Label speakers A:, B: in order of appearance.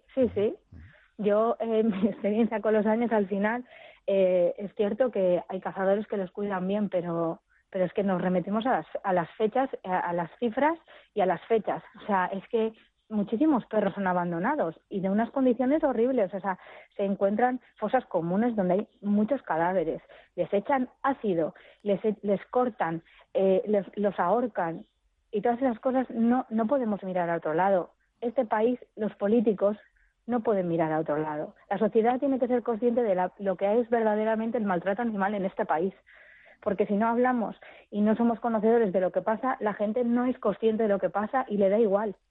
A: Sí, sí. Yo, mi experiencia con los años, al final, es cierto que hay cazadores que los cuidan bien, pero es que nos remetimos a las fechas, a las cifras y a las fechas. O sea, es que muchísimos perros son abandonados y de unas condiciones horribles. O sea, se encuentran fosas comunes donde hay muchos cadáveres, les echan ácido, les cortan, los ahorcan y todas esas cosas. No podemos mirar a otro lado. Este país, los políticos no pueden mirar a otro lado. La sociedad tiene que ser consciente de lo que es verdaderamente el maltrato animal en este país. Porque si no hablamos y no somos conocedores de lo que pasa, la gente no es consciente de lo que pasa y le da igual.